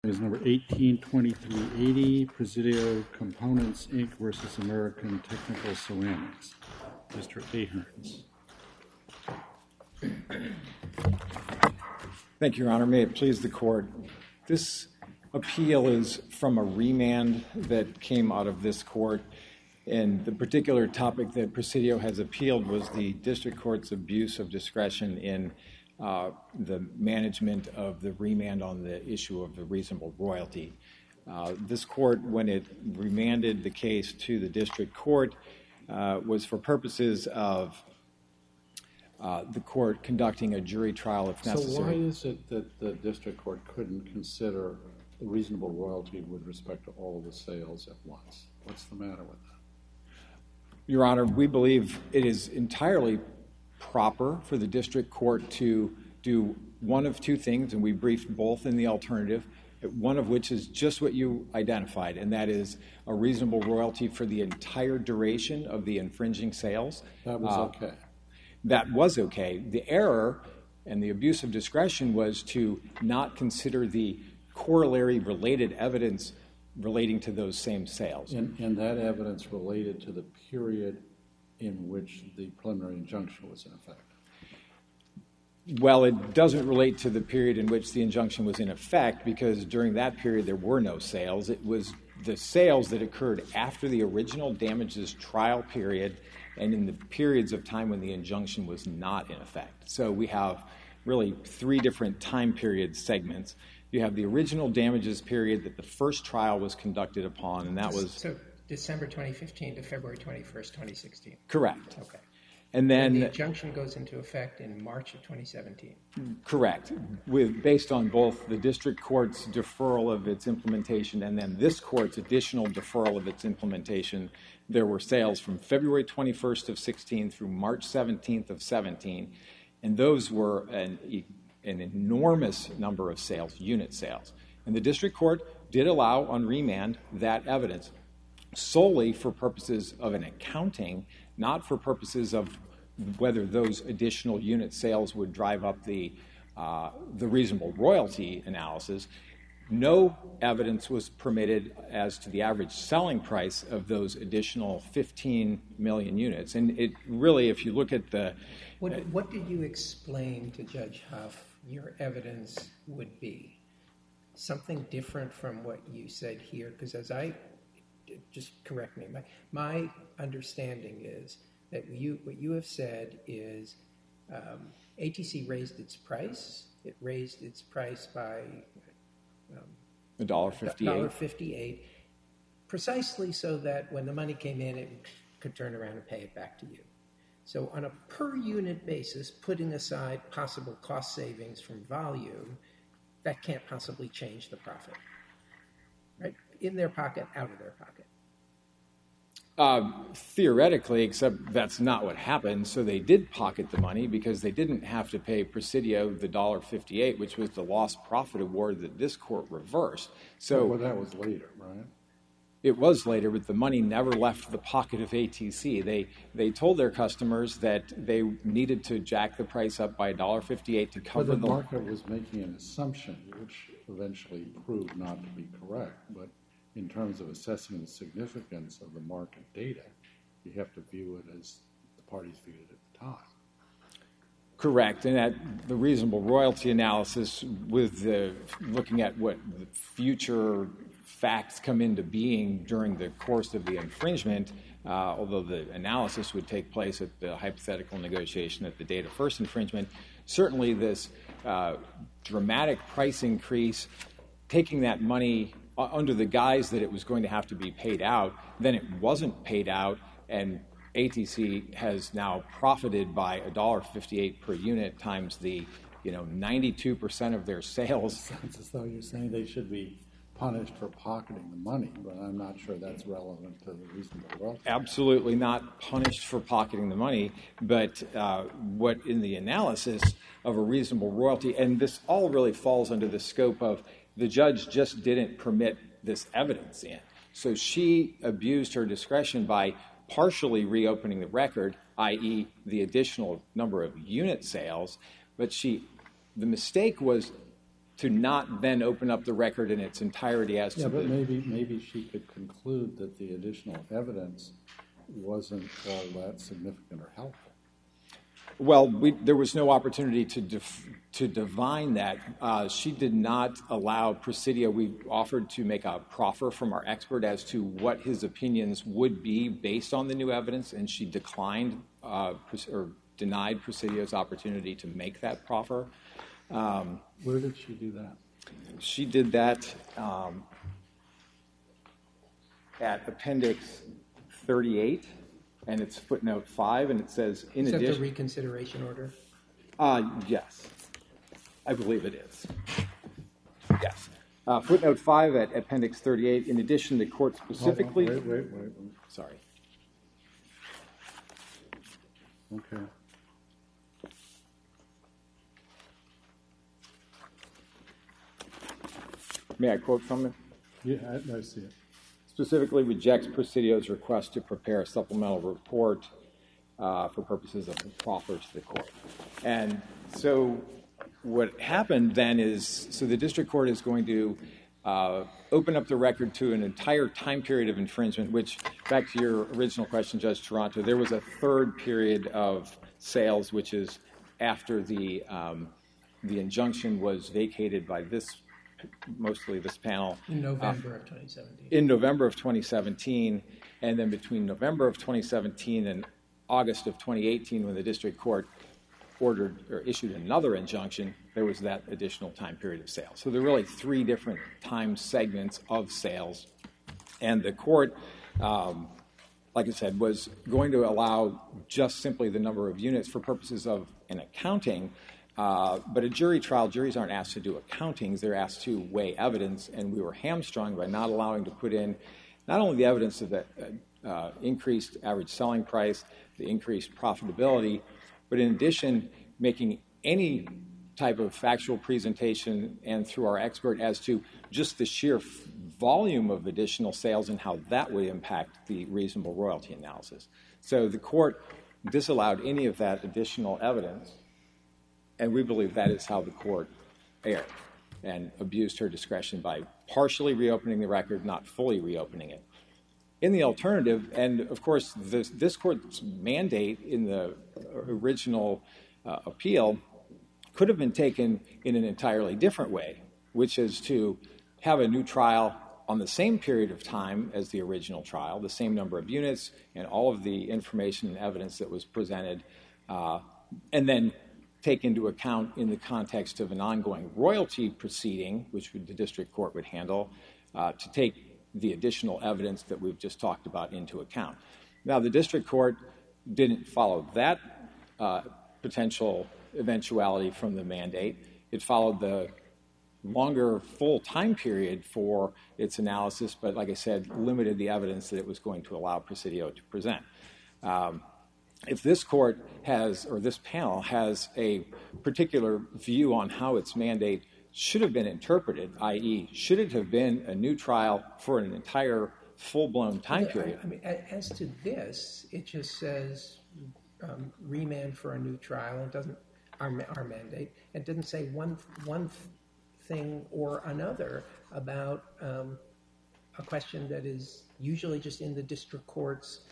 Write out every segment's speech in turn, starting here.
Is number 182380, Presidio Components, Inc. versus American Technical Ceramics. Mr. Ahrens. Thank you, Your Honor. May it please the Court. This appeal is from a remand that came out of this court, and the particular topic that Presidio has appealed was the district court's abuse of discretion in the management of the remand on the issue of the reasonable royalty. This court, when it remanded the case to the district court, was for purposes of the court conducting a jury trial if necessary. So why is it that the district court couldn't consider the reasonable royalty with respect to all the sales at once? What's the matter with that? Your Honor, we believe it is entirely proper for the district court to do one of two things, and we briefed both in the alternative, one of which is just what you identified, and that is a reasonable royalty for the entire duration of the infringing sales. That was okay. That was okay. The error and the abuse of discretion was to not consider the corollary related evidence relating to those same sales. And that evidence related to the period in which the preliminary injunction was in effect? Well, it doesn't relate to the period in which the injunction was in effect, because during that period there were no sales. It was the sales that occurred after the original damages trial period and in the periods of time when the injunction was not in effect. So we have really three different time period segments. You have the original damages period that the first trial was conducted upon, and that was... So December 2015 to February 21st, 2016. Correct. Okay. And then the injunction goes into effect in March of 2017. Correct. Based on both the district court's deferral of its implementation and then this court's additional deferral of its implementation, there were sales from February 21st of 16 through March 17th of 17, and those were an enormous number of sales, unit sales. And the district court did allow on remand that evidence solely for purposes of an accounting, not for purposes of whether those additional unit sales would drive up the reasonable royalty analysis. No evidence was permitted as to the average selling price of those additional 15 million units. And it really, if you look at the... What did you explain to Judge Huff your evidence would be? Something different from what you said here? Because as I... Just correct me. My understanding is that what you have said is ATC raised its price. It raised its price by $1.58, precisely so that when the money came in, it could turn around and pay it back to you. So on a per unit basis, putting aside possible cost savings from volume, that can't possibly change the profit. Right? In their pocket, out of their pocket. Theoretically, except that's not what happened. So they did pocket the money because they didn't have to pay Presidio the $1.58, which was the lost profit award that this court reversed. So well, that was later, right? It was later, but the money never left the pocket of ATC. They told their customers that they needed to jack the price up by $1.58 to cover the market was making an assumption, which eventually proved not to be correct. But in terms of assessing the significance of the market data, you have to view it as the parties viewed it at the time. Correct, and at the reasonable royalty analysis, with looking at what the future facts come into being during the course of the infringement, although the analysis would take place at the hypothetical negotiation at the date of first infringement, certainly this dramatic price increase, taking that money under the guise that it was going to have to be paid out, then it wasn't paid out, and ATC has now profited by $1.58 per unit times the 92% of their sales. It sounds as though you're saying they should be punished for pocketing the money, but I'm not sure that's relevant to the reasonable royalty. Absolutely not punished for pocketing the money, but what in the analysis of a reasonable royalty, and this all really falls under the scope of the judge just didn't permit this evidence in. So she abused her discretion by partially reopening the record, i.e. the additional number of unit sales, but the mistake was to not then open up the record in its entirety as to but maybe she could conclude that the additional evidence wasn't all that significant or helpful. Well, there was no opportunity to divine that. She did not allow Presidio. We offered to make a proffer from our expert as to what his opinions would be based on the new evidence, and she declined or denied Presidio's opportunity to make that proffer. Where did she do that? She did that at Appendix 38. And it's footnote 5, and it says, in addition... Is that the reconsideration order? Yes. I believe it is. Yes. Footnote 5 at Appendix 38, in addition, the court specifically... Wait. Sorry. Okay. May I quote from it? Yeah, I see it. Specifically rejects Presidio's request to prepare a supplemental report for purposes of the proffer to the court. And so what happened then is, so the district court is going to open up the record to an entire time period of infringement, which, back to your original question, Judge Toronto, there was a third period of sales, which is after the injunction was vacated by mostly this panel. In November of 2017. In November of 2017, and then between November of 2017 and August of 2018, when the district court ordered or issued another injunction, there was that additional time period of sales. So there are really 3 different time segments of sales. And the court, like I said, was going to allow just simply the number of units for purposes of an accounting. But a jury trial, juries aren't asked to do accountings, they're asked to weigh evidence, and we were hamstrung by not allowing to put in not only the evidence of the increased average selling price, the increased profitability, but in addition, making any type of factual presentation and through our expert as to just the sheer volume of additional sales and how that would impact the reasonable royalty analysis. So the court disallowed any of that additional evidence. And we believe that is how the court erred and abused her discretion by partially reopening the record, not fully reopening it. In the alternative, and of course this court's mandate in the original appeal could have been taken in an entirely different way, which is to have a new trial on the same period of time as the original trial, the same number of units, and all of the information and evidence that was presented, and then take into account in the context of an ongoing royalty proceeding, which the district court would handle, to take the additional evidence that we've just talked about into account. Now, the district court didn't follow that potential eventuality from the mandate. It followed the longer full time period for its analysis, but like I said, limited the evidence that it was going to allow Presidio to present. If this court has, or this panel has a particular view on how its mandate should have been interpreted, i.e., should it have been a new trial for an entire full-blown time period? I mean, as to this, it just says remand for a new trial. It doesn't, our mandate, it didn't say one thing or another about a question that is usually just in the district court's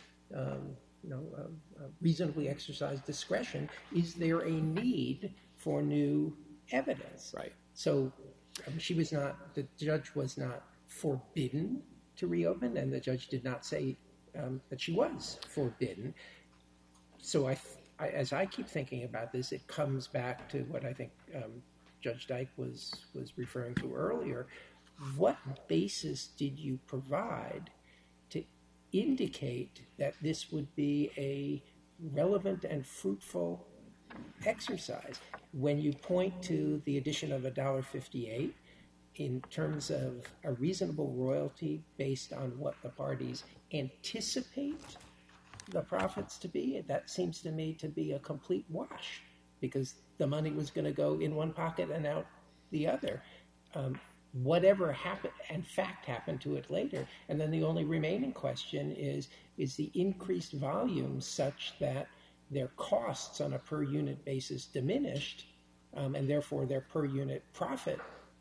reasonably exercised discretion. Is there a need for new evidence? Right. So the judge was not forbidden to reopen, and the judge did not say that she was forbidden. So as I keep thinking about this, it comes back to what I think Judge Dyke was referring to earlier. What basis did you provide to indicate that this would be a relevant and fruitful exercise? When you point to the addition of $1.58 in terms of a reasonable royalty based on what the parties anticipate the profits to be, that seems to me to be a complete wash, because the money was going to go in one pocket and out the other. Whatever happened, in fact, happened to it later. And then the only remaining question is the increased volume such that their costs on a per unit basis diminished, and therefore their per unit profit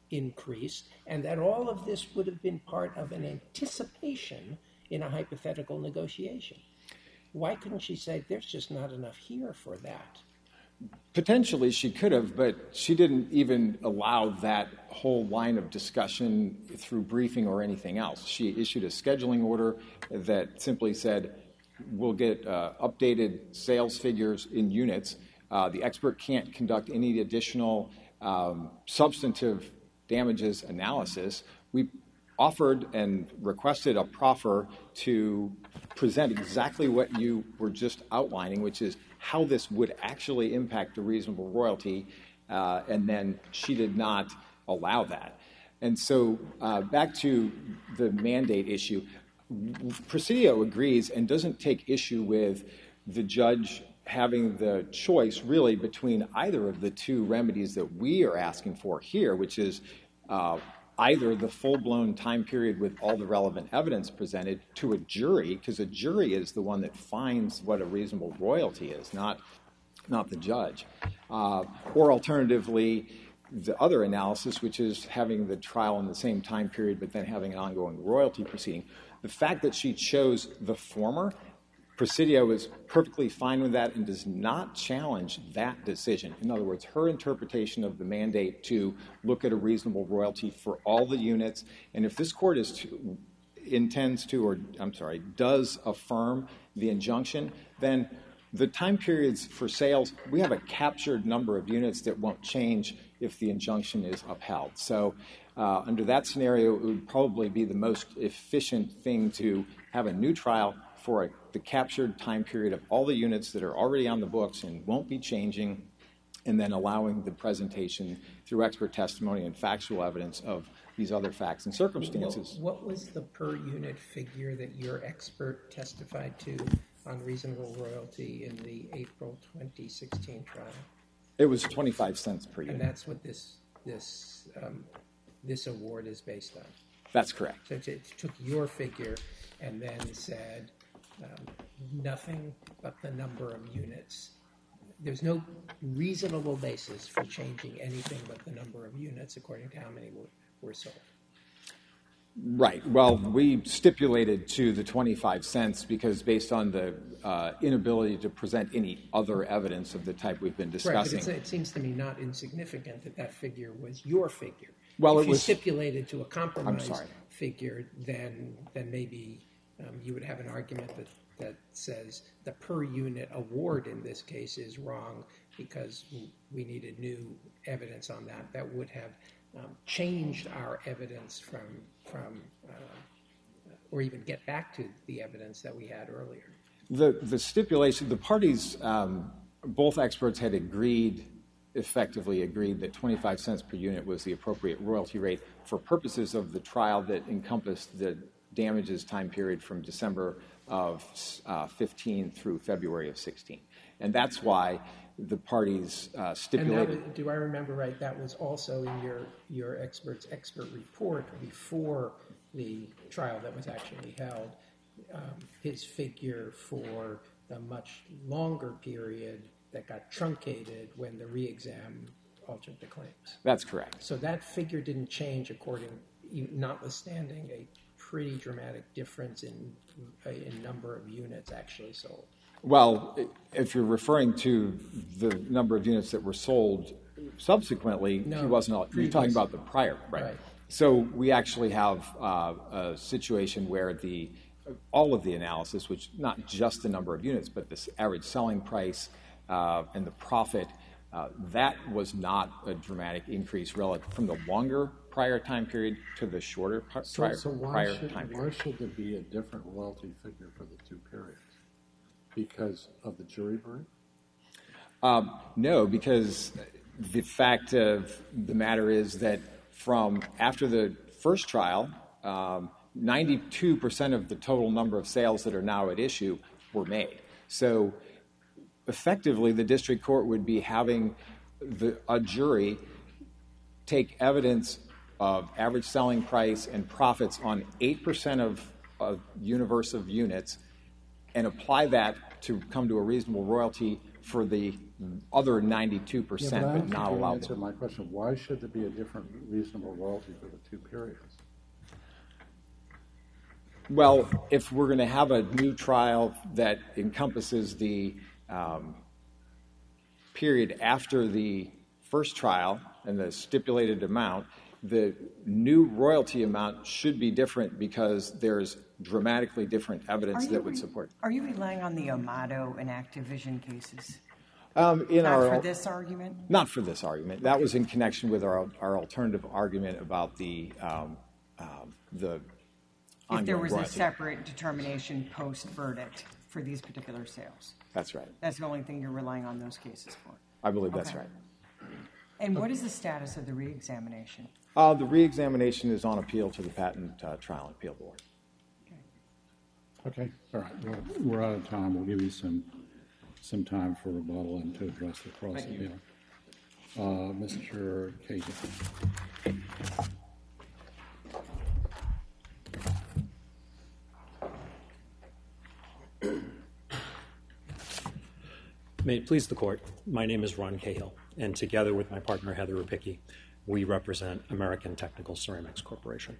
increased, and that all of this would have been part of an anticipation in a hypothetical negotiation. Why couldn't she say, there's just not enough here for that? Potentially she could have, but she didn't even allow that whole line of discussion through briefing or anything else. She issued a scheduling order that simply said, we'll get updated sales figures in units. The expert can't conduct any additional substantive damages analysis. We offered and requested a proffer to present exactly what you were just outlining, which is how this would actually impact the reasonable royalty, and then she did not allow that. And so back to the mandate issue, Presidio agrees and doesn't take issue with the judge having the choice really between either of the two remedies that we are asking for here, which is either the full-blown time period with all the relevant evidence presented to a jury, because a jury is the one that finds what a reasonable royalty is, not the judge. Or alternatively, the other analysis, which is having the trial in the same time period but then having an ongoing royalty proceeding. The fact that she chose the former, Presidio is perfectly fine with that and does not challenge that decision. In other words, her interpretation of the mandate to look at a reasonable royalty for all the units, and if this court does affirm the injunction, then the time periods for sales, we have a captured number of units that won't change if the injunction is upheld. So under that scenario, it would probably be the most efficient thing to have a new trial for the captured time period of all the units that are already on the books and won't be changing, and then allowing the presentation through expert testimony and factual evidence of these other facts and circumstances. What was the per unit figure that your expert testified to on reasonable royalty in the April 2016 trial? It was 25 cents per unit. And that's what this award is based on? That's correct. So it took your figure and then said nothing but the number of units. There's no reasonable basis for changing anything but the number of units according to how many were sold. Right. Well, we stipulated to the 25 cents because based on the inability to present any other evidence of the type we've been discussing. Right, but it seems to me not insignificant that figure was your figure. Well, if it was you stipulated to a compromise figure, then maybe you would have an argument that says the per unit award in this case is wrong because we needed new evidence on that. That would have changed our evidence from or even get back to the evidence that we had earlier. The stipulation, the parties, both experts had effectively agreed that 25 cents per unit was the appropriate royalty rate for purposes of the trial that encompassed the damages time period from December of 15 through February of 16. And that's why the parties stipulated. And do I remember right, that was also in your expert's expert report before the trial that was actually held, his figure for the much longer period that got truncated when the re-exam altered the claims. That's correct. So that figure didn't change notwithstanding a pretty dramatic difference in number of units actually sold. Well, if you're referring to the number of units that were sold subsequently, he wasn't. You're talking about the prior, right? So we actually have a situation where all of the analysis, which not just the number of units, but this average selling price and the profit, that was not a dramatic increase relative from the longer prior time period to the shorter prior time period. Why should there be a different royalty figure for the two periods? Because of the jury verdict? No, because the fact of the matter is that from after the first trial, 92% of the total number of sales that are now at issue were made. So effectively, the district court would be having a jury take evidence of average selling price and profits on 8% of a universe of units and apply that to come to a reasonable royalty for the other 92%, Yeah, but not allowed answer them. my question. Why should there be a different reasonable royalty for the two periods? Well, if we're going to have a new trial that encompasses the period after the first trial and the stipulated amount, the new royalty amount should be different because there's dramatically different evidence that would support. Are you relying on the Amato and Activision cases? Not for this argument? Not for this argument. That was in connection with our alternative argument about the If there was royalty. a separate determination post-verdict for these particular sales. That's right. That's the only thing you're relying on those cases for. I believe that's Okay. right. And what is the status of the reexamination? The reexamination is on appeal to the Patent Trial and Appeal Board. Okay, all right. Well, we're out of time. We'll give you some time for rebuttal and to address the cross appeal. Mr. Cahill. May it please the Court, my name is Ron Cahill, and together with my partner Heather Rupicki, we represent American Technical Ceramics Corporation.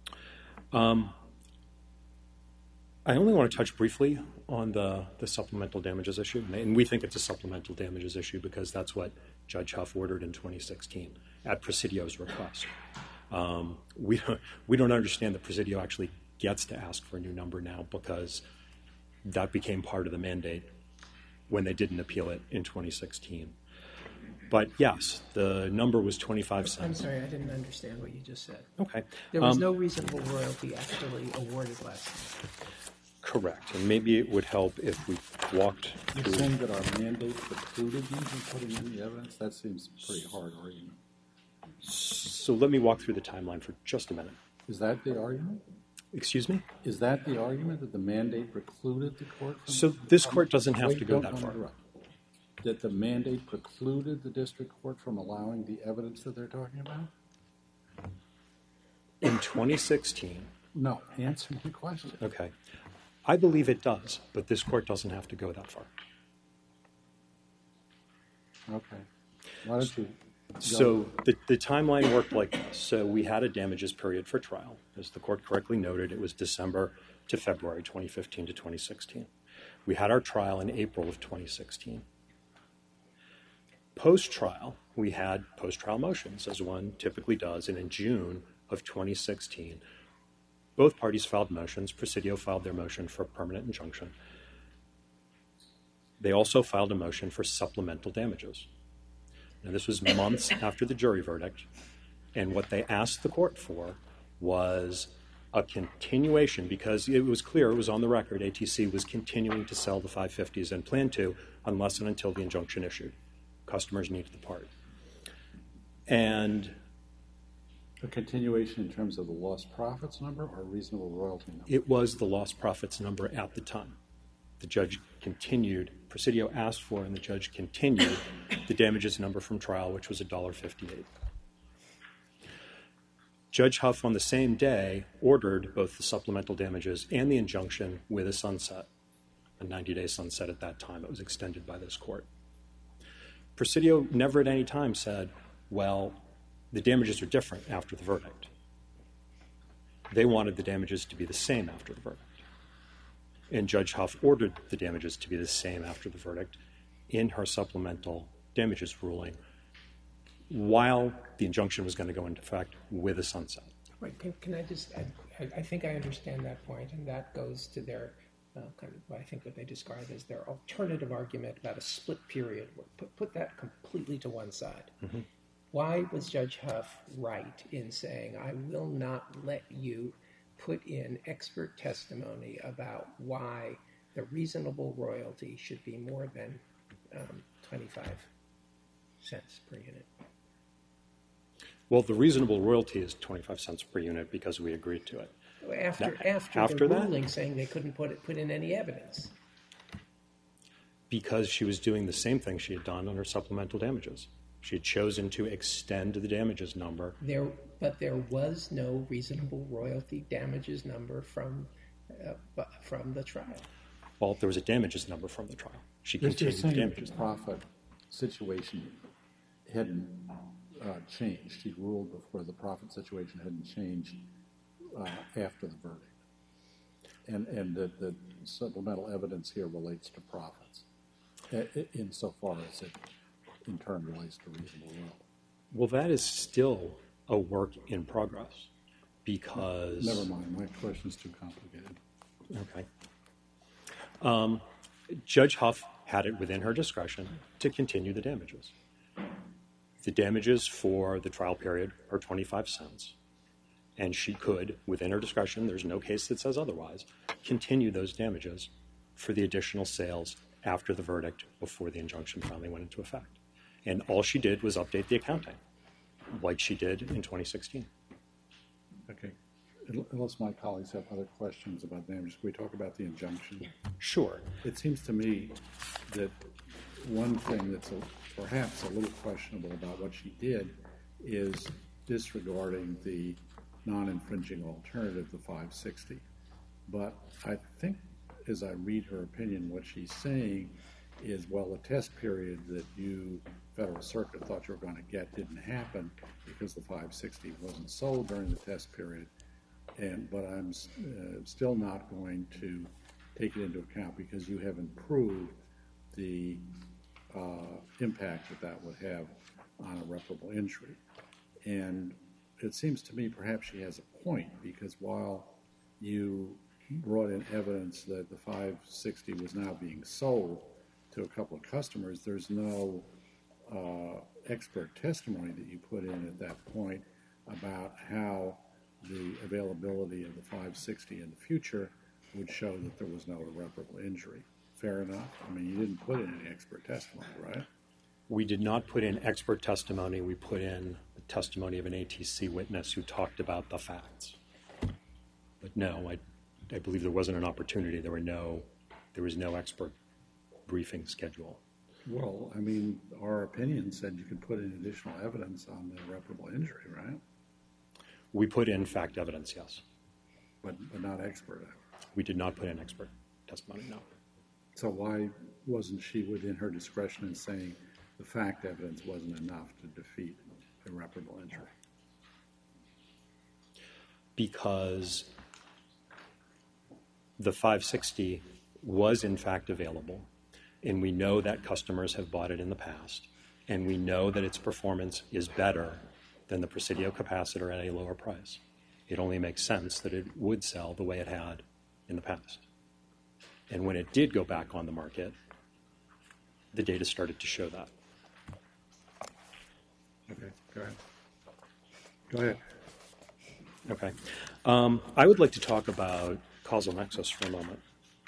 I only want to touch briefly on the supplemental damages issue, and we think it's a supplemental damages issue because that's what Judge Huff ordered in 2016 at Presidio's request. We don't understand that Presidio actually gets to ask for a new number now because that became part of the mandate when they didn't appeal it in 2016. But yes, the number was 25 cents. I'm sorry, I didn't understand what you just said. Okay. There was no reasonable royalty actually awarded last time. Correct. And maybe it would help if we walked You're through. saying that our mandate precluded you from putting in the evidence? That seems a pretty hard argument. So let me walk through the timeline for just a minute. Is that the argument? Excuse me? Is that the argument that the mandate precluded the court from... So this court doesn't have Wait, to go don't that far. interrupt. That the mandate precluded the district court from allowing the evidence that they're talking about? In 2016, No, answer my question. okay, I believe it does, but this court doesn't have to go that far. Okay. Why don't you... So the timeline worked like this. So we had a damages period for trial. As the court correctly noted, it was December to February 2015 to 2016. We had our trial in April of 2016. Post-trial, we had post-trial motions, as one typically does, and in June of 2016, both parties filed motions. Presidio filed their motion for a permanent injunction. They also filed a motion for supplemental damages. Now, this was months after the jury verdict, and what they asked the court for was a continuation, because it was clear, it was on the record, ATC was continuing to sell the 550s and planned to unless and until the injunction issued. Customers needed the part. And A continuation in terms of the lost profits number or reasonable royalty number? it was the lost profits number at the time. The judge continued, Presidio asked for, and the judge continued the damages number from trial, which was $1.58. Judge Huff, on the same day, ordered both the supplemental damages and the injunction with a sunset, a 90-day sunset at that time. It was extended by this court. Presidio never at any time said, well, the damages are different after the verdict. They wanted the damages to be the same after the verdict. And Judge Huff ordered the damages to be the same after the verdict in her supplemental damages ruling while the injunction was going to go into effect with a sunset. Right, can I just, I think I understand that point, and that goes to their, kind of, I think what they describe as their alternative argument about a split period. Put that completely to one side. Mm-hmm. Why was Judge Huff right in saying, I will not let you put in expert testimony about why the reasonable royalty should be more than 25 cents per unit? Well, the reasonable royalty is 25 cents per unit because we agreed to it. After the ruling saying they couldn't put in any evidence. Because she was doing the same thing she had done on her supplemental damages. She had chosen to extend the damages number. But there was no reasonable royalty damages number from the trial. Well, there was a damages number from the trial. She You're continued the saying that damages the number. profit situation hadn't changed. He ruled before the profit situation hadn't changed after the verdict. And that the supplemental evidence here relates to profits, insofar as it in turn relates to reasonable will. Well, that is still a work in progress because... Never mind. My question's too complicated. Okay. Judge Huff had it within her discretion to continue the damages. The damages for the trial period are 25 cents. And she could, within her discretion, there's no case that says otherwise, continue those damages for the additional sales after the verdict before the injunction finally went into effect. And all she did was update the accounting, like she did in 2016. Okay. Unless my colleagues have other questions about damages, can we talk about the injunction? Sure. It seems to me that one thing that's perhaps a little questionable about what she did is disregarding the non-infringing alternative, the 560. But I think, as I read her opinion, what she's saying is, well, the test period that you, Federal Circuit, thought you were going to get didn't happen because the 560 wasn't sold during the test period. But I'm still not going to take it into account because you haven't proved the impact that would have on irreparable injury. And it seems to me perhaps she has a point, because while you brought in evidence that the 560 was now being sold to a couple of customers, there's no expert testimony that you put in at that point about how the availability of the 560 in the future would show that there was no irreparable injury. Fair enough? I mean, you didn't put in any expert testimony, right? We did not put in expert testimony. We put in the testimony of an ATC witness who talked about the facts. But no, I believe there wasn't an opportunity. There was no expert briefing schedule. Well, I mean, our opinion said you could put in additional evidence on the irreparable injury, right? We put in fact evidence, yes. But not expert evidence. We did not put in expert testimony, no. So why wasn't she within her discretion in saying the fact evidence wasn't enough to defeat irreparable injury? Because the 560 was in fact available, and we know that customers have bought it in the past, and we know that its performance is better than the Presidio capacitor at a lower price. It only makes sense that it would sell the way it had in the past. And when it did go back on the market, the data started to show that. Okay, go ahead. Go ahead. Okay. I would like to talk about causal nexus for a moment.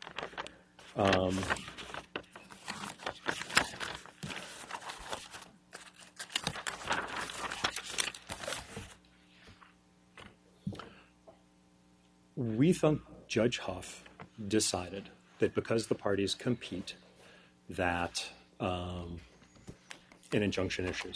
We think Judge Huff decided that because the parties compete, that an injunction issues.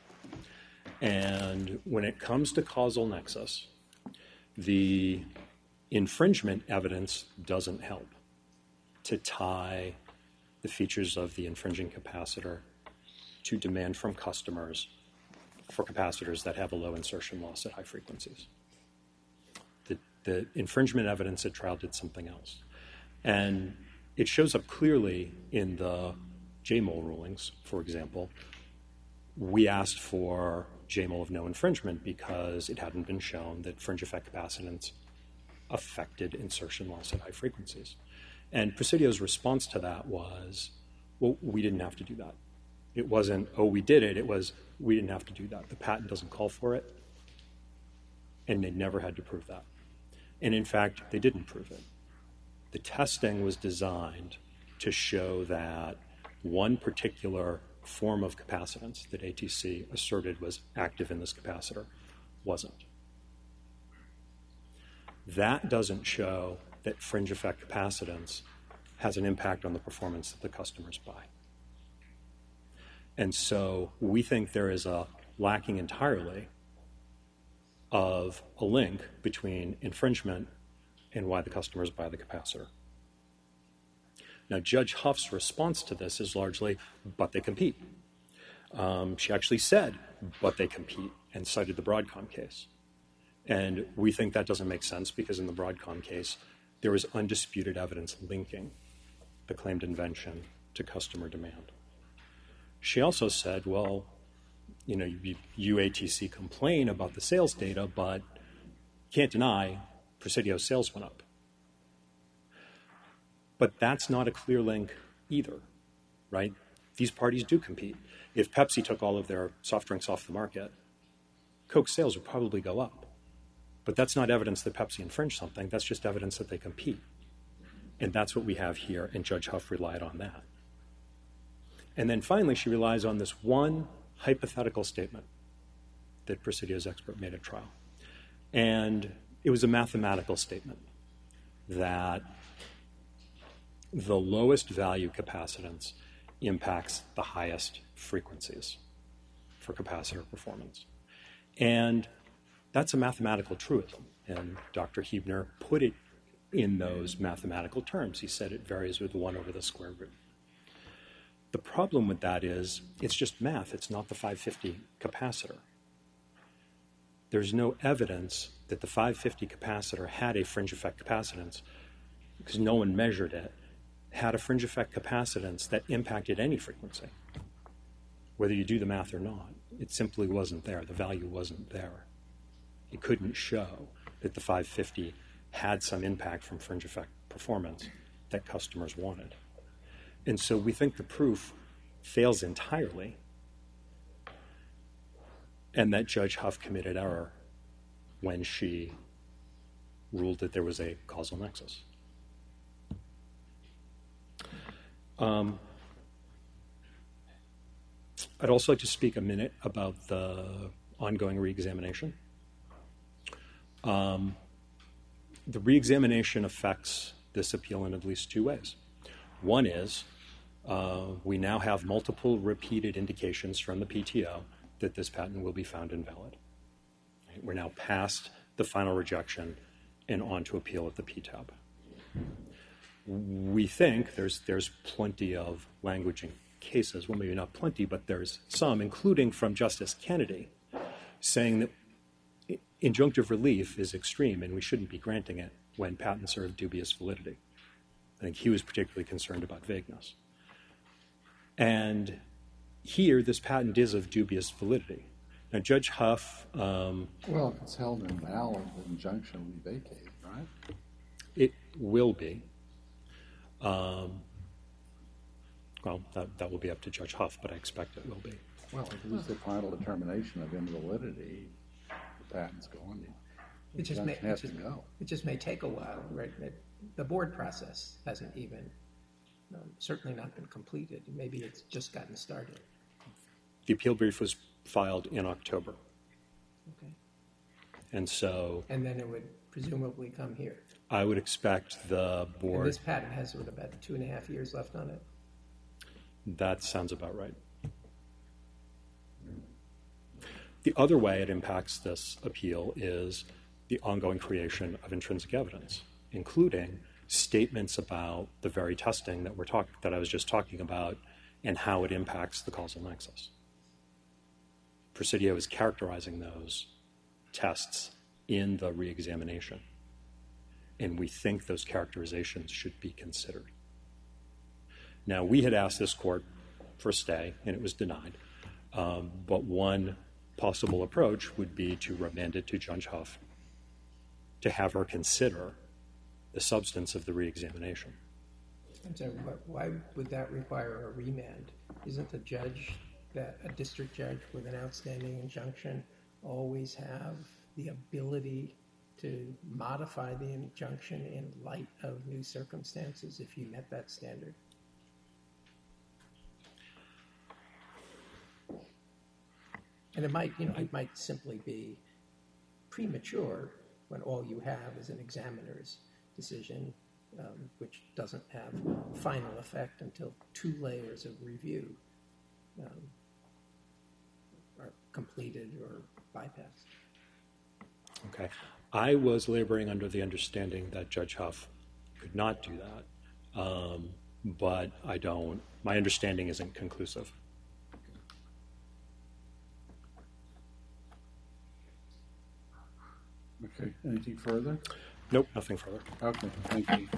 And when it comes to causal nexus, the infringement evidence doesn't help to tie the features of the infringing capacitor to demand from customers for capacitors that have a low insertion loss at high frequencies. The infringement evidence at trial did something else. And it shows up clearly in the JMOL rulings, for example. We asked for JMOL of no infringement because it hadn't been shown that fringe effect capacitance affected insertion loss at high frequencies. And Presidio's response to that was, well, we didn't have to do that. It wasn't, oh, we did it. It was, we didn't have to do that. The patent doesn't call for it. And they never had to prove that. And in fact, they didn't prove it. The testing was designed to show that one particular form of capacitance that ATC asserted was active in this capacitor wasn't. That doesn't show that fringe effect capacitance has an impact on the performance that the customers buy. And so we think there is a lacking entirely of a link between infringement and why the customers buy the capacitor. Now, Judge Huff's response to this is largely, but they compete. She actually said, but they compete, and cited the Broadcom case. And we think that doesn't make sense because in the Broadcom case, there was undisputed evidence linking the claimed invention to customer demand. She also said, well, you know, UATC complain about the sales data, but can't deny Presidio's sales went up. But that's not a clear link either, right? These parties do compete. If Pepsi took all of their soft drinks off the market, Coke sales would probably go up. But that's not evidence that Pepsi infringed something. That's just evidence that they compete. And that's what we have here, and Judge Huff relied on that. And then finally, she relies on this one hypothetical statement that Presidio's expert made at trial. And it was a mathematical statement that the lowest value capacitance impacts the highest frequencies for capacitor performance. And that's a mathematical truism. And Dr. Huebner put it in those mathematical terms. He said it varies with 1 over the square root. The problem with that is it's just math. It's not the 550 capacitor. There's no evidence that the 550 capacitor had a fringe effect capacitance, because no one measured it, had a fringe effect capacitance that impacted any frequency. Whether you do the math or not, it simply wasn't there. The value wasn't there. It couldn't show that the 550 had some impact from fringe effect performance that customers wanted. And so we think the proof fails entirely, and that Judge Huff committed error when she ruled that there was a causal nexus. I'd also like to speak a minute about the ongoing reexamination. The reexamination affects this appeal in at least 2 ways. One is we now have multiple repeated indications from the PTO that this patent will be found invalid. We're now past the final rejection and on to appeal at the PTAB. We think there's plenty of language in cases, well, maybe not plenty, but there's some, including from Justice Kennedy, saying that injunctive relief is extreme and we shouldn't be granting it when patents are of dubious validity. I think he was particularly concerned about vagueness. And here, this patent is of dubious validity. Now, Judge Huff... well, if it's held invalid, the injunction will be vacated, right? It will be. Well, that will be up to Judge Huff, but I expect it will be. Well, if it was the final determination of invalidity, the patent's gone. The injunction has to go. It just may take a while, right? The board process hasn't even, certainly not been completed. Maybe it's just gotten started. The appeal brief was filed in October. Okay. And so... And then it would presumably come here. I would expect the board... And this patent has about 2.5 years left on it. That sounds about right. The other way it impacts this appeal is the ongoing creation of intrinsic evidence, including statements about the very testing that I was just talking about and how it impacts the causal nexus. Presidio is characterizing those tests in the reexamination, and we think those characterizations should be considered. Now, we had asked this court for a stay, and it was denied, but one possible approach would be to remand it to Judge Huff to have her consider the substance of the reexamination. I'm sorry, why would that require a remand? Isn't a district judge with an outstanding injunction always have the ability to modify the injunction in light of new circumstances if you met that standard? And it might simply be premature when all you have is an examiner's decision, which doesn't have final effect until 2 layers of review are completed or bypassed. Okay. I was laboring under the understanding that Judge Huff could not do that. but my understanding isn't conclusive. Okay, anything further? Nope, nothing further. Okay, thank you.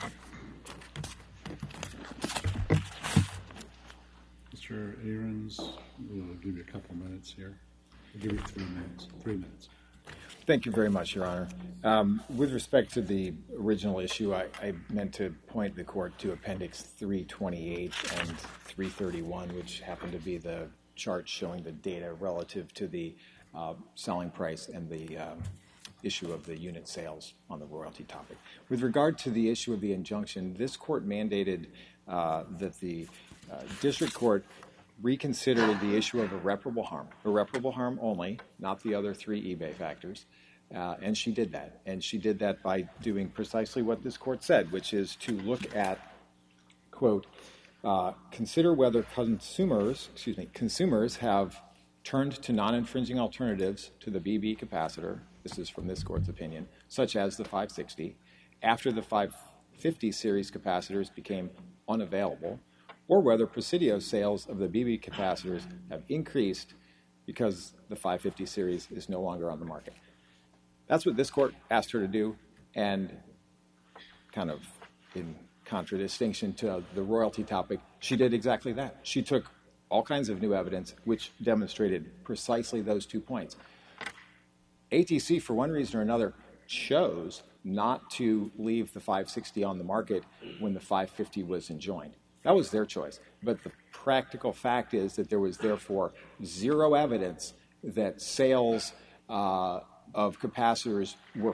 Mr. Ahrens, we'll give you a couple minutes here. We'll give you 3 minutes. 3 minutes. Thank you very much, Your Honor. With respect to the original issue, I meant to point the court to Appendix 328 and 331, which happened to be the chart showing the data relative to the selling price and the issue of the unit sales on the royalty topic. With regard to the issue of the injunction, this court mandated that the district court reconsider the issue of irreparable harm only, not the other 3 eBay factors, and she did that. And she did that by doing precisely what this court said, which is to look at, quote, consider whether consumers have turned to non-infringing alternatives to the BB capacitor, this is from this court's opinion, such as the 560, after the 550 series capacitors became unavailable, or whether Presidio sales of the BB capacitors have increased because the 550 series is no longer on the market. That's what this court asked her to do, and kind of in contradistinction to the royalty topic, she did exactly that. She took all kinds of new evidence which demonstrated precisely those 2 points. ATC, for one reason or another, chose not to leave the 560 on the market when the 550 was enjoined. That was their choice. But the practical fact is that there was therefore 0 evidence that sales of capacitors were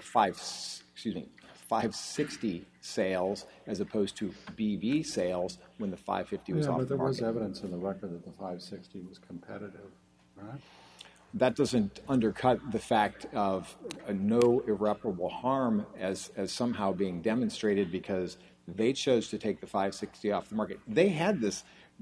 560 sales as opposed to BB sales when the 550 was off the market. But there was evidence in the record that the 560 was competitive, right? That doesn't undercut the fact of no irreparable harm as somehow being demonstrated because they chose to take the 560 off the market. They had this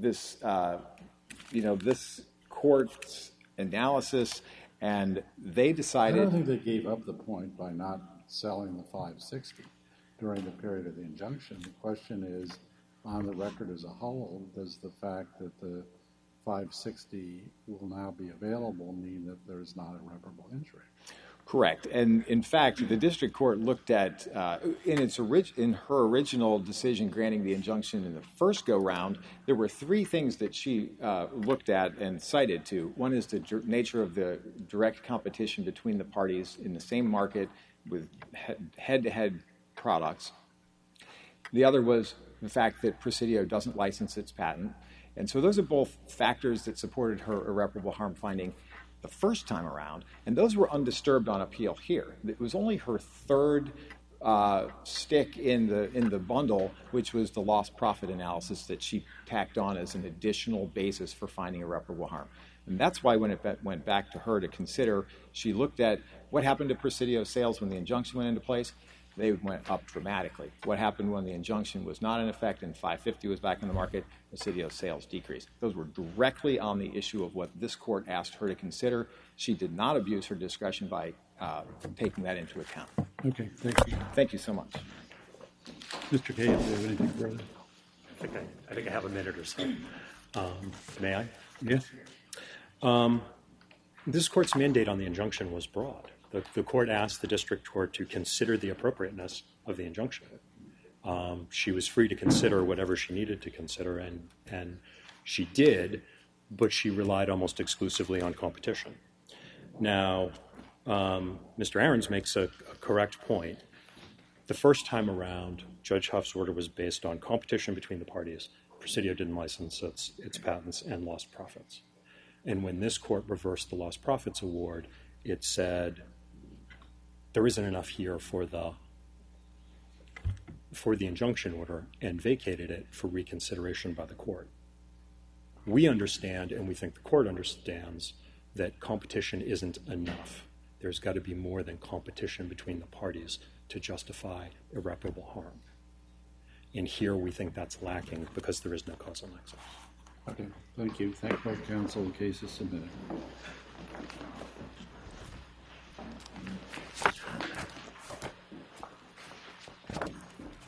court's analysis, and they decided. I don't think they gave up the point by not selling the 560 during the period of the injunction. The question is, on the record as a whole, does the fact that the 560 will now be available mean that there is not irreparable injury? Correct. And in fact, the district court looked at, in her original decision granting the injunction in the first go-round, there were 3 things that she looked at and cited to. One is the nature of the direct competition between the parties in the same market with head-to-head products. The other was the fact that Presidio doesn't license its patent. And so those are both factors that supported her irreparable harm finding the first time around, and those were undisturbed on appeal here. It was only her 3rd stick in the bundle, which was the lost profit analysis that she tacked on as an additional basis for finding irreparable harm. And that's why when it went back to her to consider, she looked at what happened to Presidio sales when the injunction went into place. They went up dramatically. What happened when the injunction was not in effect and 550 was back in the market? Presidio sales decreased. Those were directly on the issue of what this court asked her to consider. She did not abuse her discretion by taking that into account. Okay, thank you. Thank you so much. Mr. Kay, do you have anything further? I think I have a minute or so. May I? Yes. This court's mandate on the injunction was broad. The court asked the district court to consider the appropriateness of the injunction. She was free to consider whatever she needed to consider, and she did, but she relied almost exclusively on competition. Now, Mr. Ahrens makes a correct point. The first time around, Judge Huff's order was based on competition between the parties. Presidio didn't license its patents and lost profits. And when this court reversed the lost profits award, it said there isn't enough here for the injunction order and vacated it for reconsideration by the court. We understand, and we think the court understands, that competition isn't enough. There's got to be more than competition between the parties to justify irreparable harm. And here we think that's lacking because there is no causal nexus. Okay, thank you. Thank both counsel. The case is submitted.